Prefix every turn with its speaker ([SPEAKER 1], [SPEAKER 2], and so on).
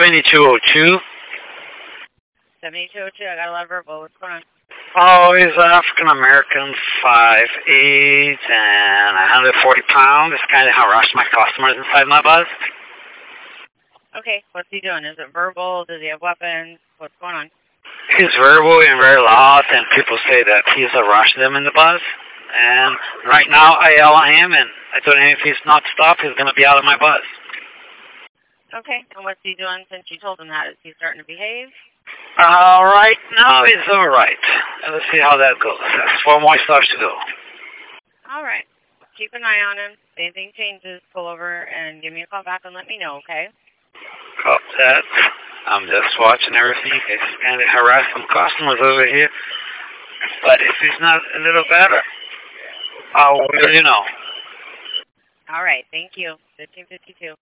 [SPEAKER 1] 7202.
[SPEAKER 2] 7202, I got a lot of verbal. What's going on?
[SPEAKER 1] Oh, he's African American, 5'8", and 140 pounds. This kind of harassed my customers inside my bus.
[SPEAKER 2] Okay, what's he doing? Is it verbal? Does he have weapons? What's going on?
[SPEAKER 1] He's verbal and very loud, and people say that he's harassing them in the bus. And right now, I yell at him, and I told him if he's not stopped, he's going to be out of my bus.
[SPEAKER 2] Okay, and what's he doing since you told him that? Is he starting to behave?
[SPEAKER 1] Right now, it's all right. Let's see how that goes. That's 4 more stops to go.
[SPEAKER 2] All right. Keep an eye on him. If anything changes, pull over and give me a call back and let me know, okay?
[SPEAKER 1] Copy that. I'm just watching everything. He's kind of harassing some customers over here. But if he's not a little better, I'll let you know.
[SPEAKER 2] All right. Thank you. 1552.